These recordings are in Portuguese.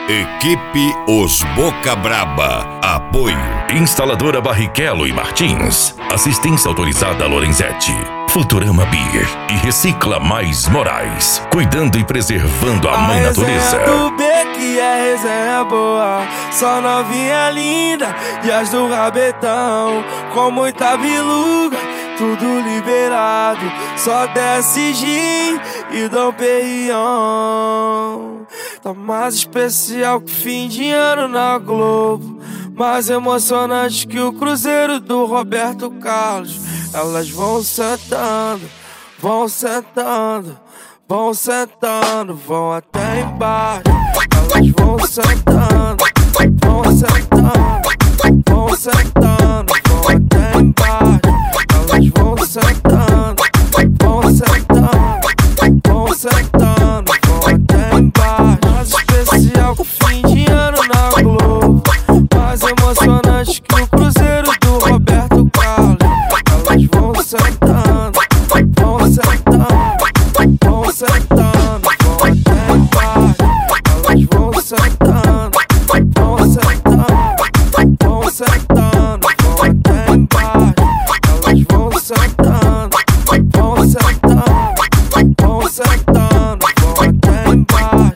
Equipe Os Boca Braba. Apoio Instaladora Barrichello e Martins. Assistência autorizada Lorenzetti. Futurama Beer e Recicla Mais Moraes. Cuidando e preservando a mãe natureza. Do B que é resenha boa, só novinha linda e as do rabetão com muita biluga, tudo liberado, só desce gin e Dom Perignon. Tá mais especial que fim de ano na Globo, mais emocionante que o Cruzeiro do Roberto Carlos. Elas vão sentando, vão sentando, vão sentando, vão até embaixo. Elas vão sentando, vão sentando, vão sentando, vão até embaixo. Elas vão sentando, vão sentando, vão sentando, vão até embaixo. Mais especial que fim de ano na Globo, mais emocionante que o Cruzeiro do Roberto Carlos. Elas vão sentando, vão sentando, vão sentando, vão até embaixo. Elas vão sentando, vão sentando, vão sentando, vão até embaixo. Elas vão sentando, vão sentando, vão sentando, vão até embaixo.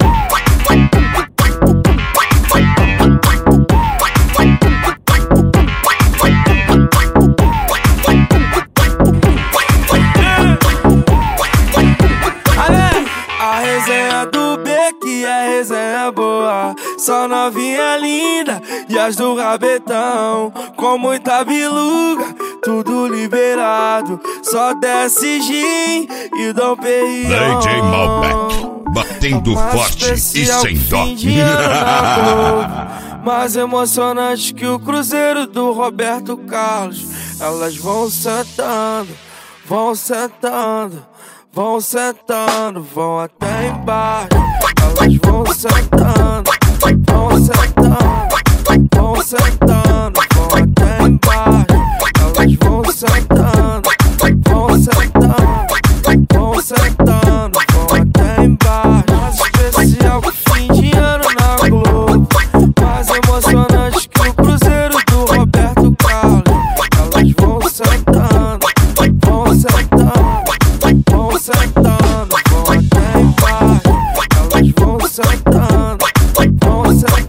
A resenha do B que é resenha boa, só novinha linda e as do rabetão com muita biluga, tudo liberado, só desce gin e Dom Perignon. DJ Malbec, batendo forte e sem dó. Mais emocionante que o Cruzeiro do Roberto Carlos. Elas vão sentando, vão sentando, vão sentando, vão até embaixo. Elas vão sentando, vão sentando, vão sentando, vão até embaixo. Elas vão sentando, vão sentando, vão sentando, vão até embaixo. Mais especial que fim de ano na Globo, mais emocionante que o Cruzeiro do Roberto Carlos. Elas vão sentando, vão sentando, vão sentando, vão até embaixo. Elas vão sentando, vão sentando.